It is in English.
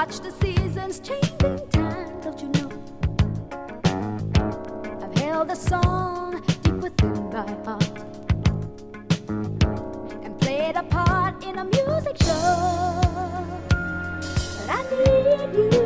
watch the seasons changing time, don't you know? I've held a song deep within my heart and played a part in a music show. But I need you.